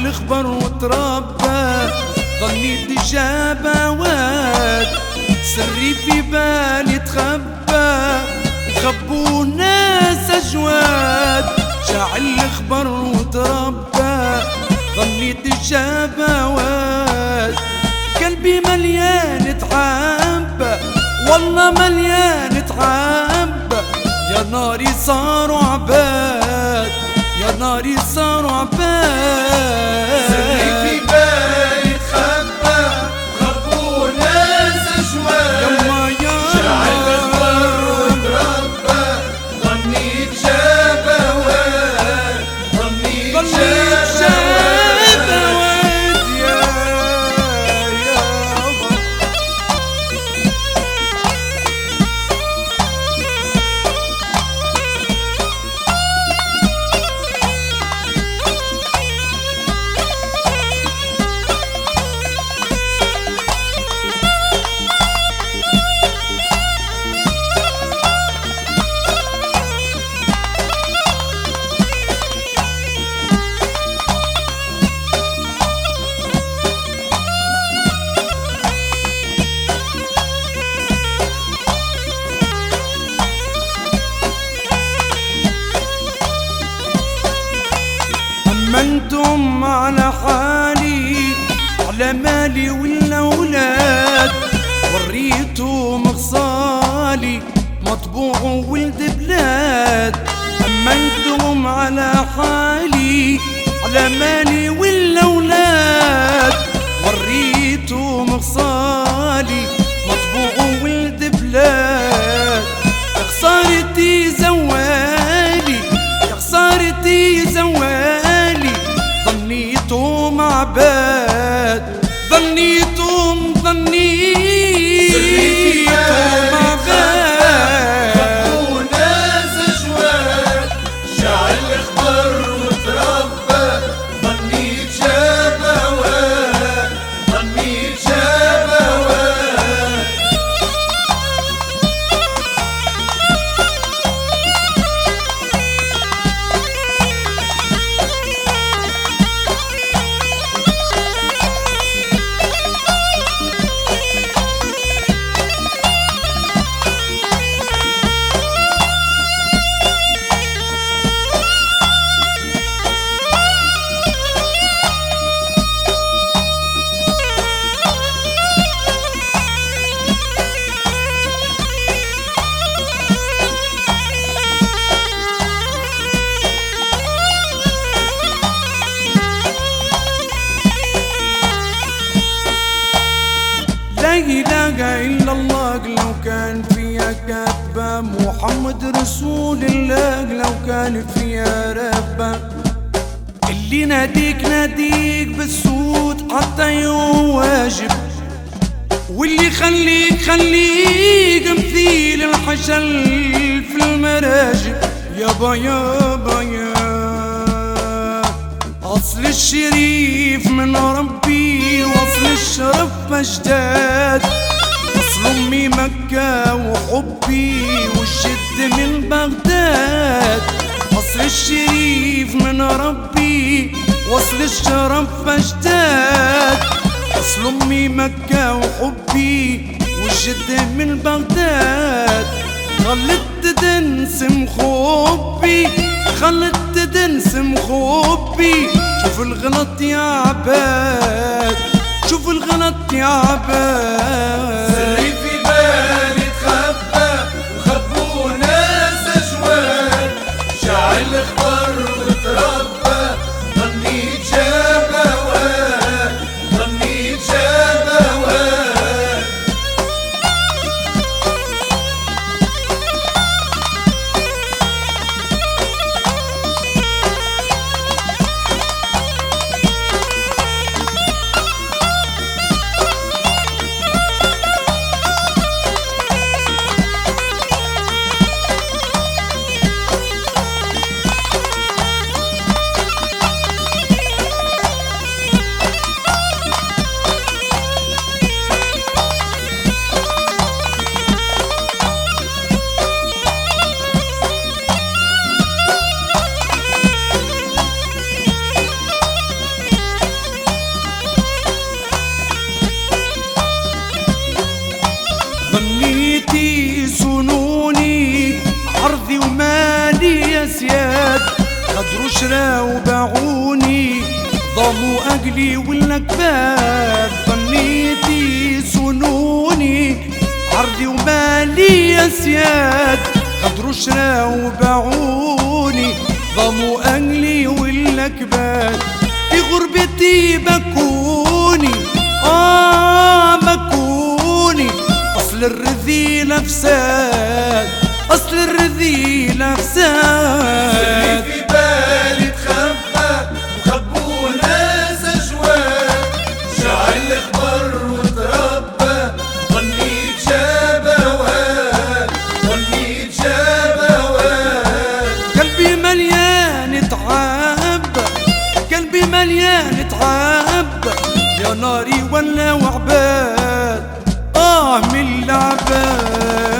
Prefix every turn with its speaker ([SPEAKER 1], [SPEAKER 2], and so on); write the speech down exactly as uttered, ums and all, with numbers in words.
[SPEAKER 1] شعل خبر وتربى ظنيت جابوات سري في بالي تخبى وخبوا ناس أجواد شعل خبر وتربى ظنيت جابوات قلبي مليان تعب والله مليان تعب يا ناري صاروا عباد يا ناري صاروا عباد
[SPEAKER 2] سري في بالي تخبى خبوا ناس أجواد
[SPEAKER 1] يما يا
[SPEAKER 2] شعل خبر وتربى ظنيت جابوات ظنيت
[SPEAKER 1] ظنيت جابوات يا يابا أمنتم على حالي على مالي والأولاد وريتم خصالي مطبوع ولد بلاد أمنتم على حالي على مالي والأولاد وريتم خصالي مطبوع ولد بلاد يا خسارتي زوالي يا خسارتي زوالي ظنيتم عباد ظنيتم ظنيتم عباد
[SPEAKER 2] خبوا ناس أجواد شعل خبر وتربى ظنيت جابوات ظنيت جابوات
[SPEAKER 1] لا إله إلا الله لو كان فيها كذبة محمد رسول الله لو كان فيها ربة اللي ناديك ناديك بالصوت حتى يواجب واللي خليك خليك مثيل الحجل في المراجب يابا يابا يا أصل الشريف من ربي وأصل الشرف أجداد أصل أمي مكة وحبي والجد من بغداد أصل الشريف من ربي وأصل الشرف أجداد أصل أمي مكة وحبي والجد من بغداد خلت تنسم خوبي خلت تنسم خوبي شوف الغلط يا عباد شوف الغلط يا عباد
[SPEAKER 2] سري في بالي تخبى وخبوا ناس أجواد شعل خبر وتربى ظنيت جابوات ظنيت جابوات
[SPEAKER 1] شرا وباعوني ضموا أجلي والأكباد ظنيتي سنوني عرضي ومالي يا سياد خضروا شرا وباعوني ضموا أجلي والأكباد في غربتي بكوني آه بكوني أصل الرذيلة فساد أصل الرذيلة فساد
[SPEAKER 2] اللي في بالي تخبى وخبوا ناس أجواد شعل اخضر وتربى ظنيت شبوات ظنيت شبوات
[SPEAKER 1] قلبي مليان تعب قلبي مليان تعب يا ناري ولا وعباد آه من العباد